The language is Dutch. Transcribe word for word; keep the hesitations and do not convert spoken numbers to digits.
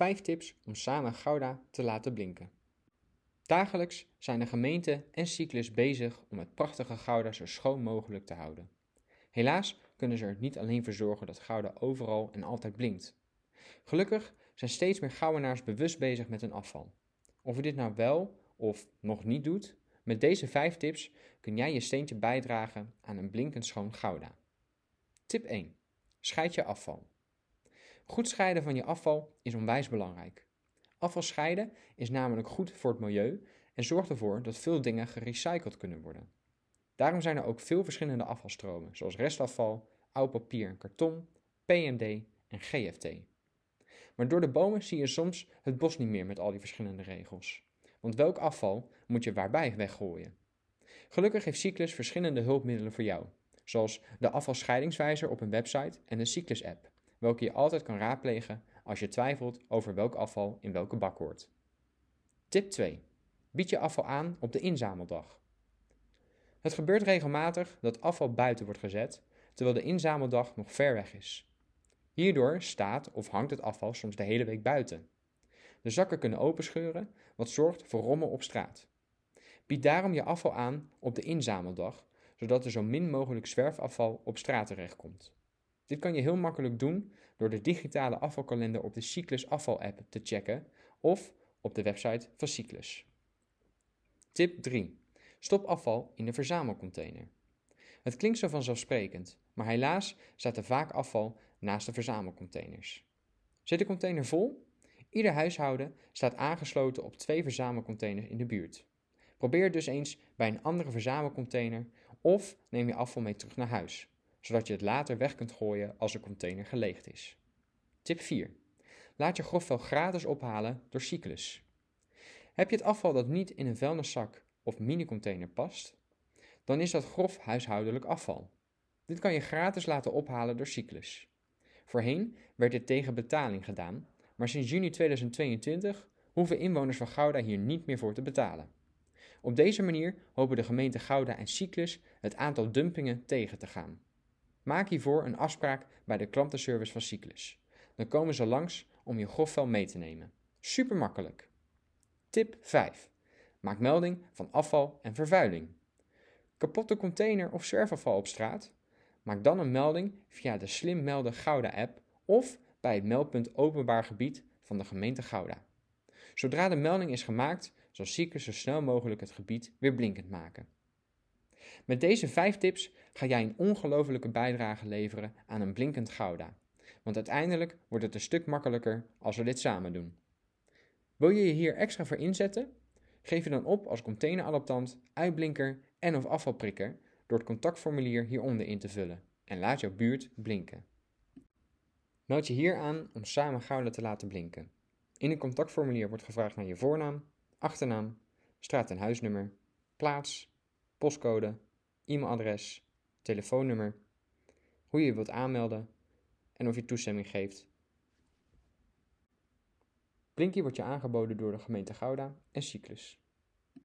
vijf tips om samen Gouda te laten blinken. Dagelijks zijn de gemeente en Cyclus bezig om het prachtige Gouda zo schoon mogelijk te houden. Helaas kunnen ze er niet alleen voor zorgen dat Gouda overal en altijd blinkt. Gelukkig zijn steeds meer Gouwenaars bewust bezig met hun afval. Of je dit nou wel of nog niet doet, met deze vijf tips kun jij je steentje bijdragen aan een blinkend schoon Gouda. Tip één. Scheid je afval. Goed scheiden van je afval is onwijs belangrijk. Afval scheiden is namelijk goed voor het milieu en zorgt ervoor dat veel dingen gerecycled kunnen worden. Daarom zijn er ook veel verschillende afvalstromen, zoals restafval, oud papier en karton, P M D en G F T. Maar door de bomen zie je soms het bos niet meer met al die verschillende regels. Want welk afval moet je waarbij weggooien? Gelukkig heeft Cyclus verschillende hulpmiddelen voor jou, zoals de afvalscheidingswijzer op een website en de Cyclus-app, welke je altijd kan raadplegen als je twijfelt over welk afval in welke bak hoort. Tip twee. Bied je afval aan op de inzameldag. Het gebeurt regelmatig dat afval buiten wordt gezet, terwijl de inzameldag nog ver weg is. Hierdoor staat of hangt het afval soms de hele week buiten. De zakken kunnen openscheuren, wat zorgt voor rommel op straat. Bied daarom je afval aan op de inzameldag, zodat er zo min mogelijk zwerfafval op straat terechtkomt. Dit kan je heel makkelijk doen door de digitale afvalkalender op de Cyclus afval-app te checken of op de website van Cyclus. Tip drie. Stop afval in de verzamelcontainer. Het klinkt zo vanzelfsprekend, maar helaas staat er vaak afval naast de verzamelcontainers. Zit de container vol? Ieder huishouden staat aangesloten op twee verzamelcontainers in de buurt. Probeer dus eens bij een andere verzamelcontainer of neem je afval mee terug naar huis, zodat je het later weg kunt gooien als de container geleegd is. Tip vier. Laat je grofvuil gratis ophalen door Cyclus. Heb je het afval dat niet in een vuilniszak of mini-container past? Dan is dat grof huishoudelijk afval. Dit kan je gratis laten ophalen door Cyclus. Voorheen werd dit tegen betaling gedaan, maar sinds juni tweeduizend tweeëntwintig hoeven inwoners van Gouda hier niet meer voor te betalen. Op deze manier hopen de gemeente Gouda en Cyclus het aantal dumpingen tegen te gaan. Maak hiervoor een afspraak bij de klantenservice van Cyclus. Dan komen ze langs om je grofvuil mee te nemen. Super makkelijk. Tip vijf. Maak melding van afval en vervuiling. Kapotte container of zwerfafval op straat? Maak dan een melding via de Slim Melden Gouda app of bij het meldpunt openbaar gebied van de gemeente Gouda. Zodra de melding is gemaakt, zal Cyclus zo snel mogelijk het gebied weer blinkend maken. Met deze vijf tips ga jij een ongelofelijke bijdrage leveren aan een blinkend Gouda. Want uiteindelijk wordt het een stuk makkelijker als we dit samen doen. Wil je je hier extra voor inzetten? Geef je dan op als containeradaptant, uitblinker en of afvalprikker door het contactformulier hieronder in te vullen en laat jouw buurt blinken. Meld je hier aan om samen Gouda te laten blinken. In het contactformulier wordt gevraagd naar je voornaam, achternaam, straat- en huisnummer, plaats, postcode, e-mailadres, telefoonnummer, hoe je je wilt aanmelden en of je toestemming geeft. Blinkie wordt je aangeboden door de gemeente Gouda en Cyclus.